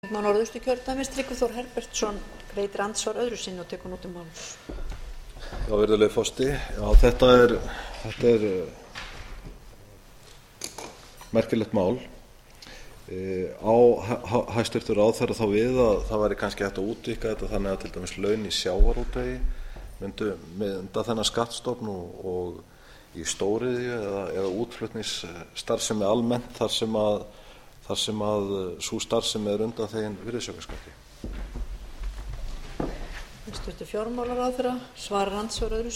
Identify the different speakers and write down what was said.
Speaker 1: Norðausturkjördæmis Tryggvi Þór Herbertsson greiðir andsvar öðru sinni og tekur nú til máls.
Speaker 2: Já, virðulegi forseti. Já, þetta er merkilegt mál. Á hæstvirtur ráðherra þá við að það væri kannski hægt að útvíkka þetta þannig að til dæmis laun í sjávarútvegi myndu mynda þennan skattstofn og í stóriðju eða útflutningsstarfsemi almennt þar sem að sú starfsemi er undanþegin virðisaukaskatti.
Speaker 1: Hæstvirtur fjármálaráðherra svarar andsvar öðru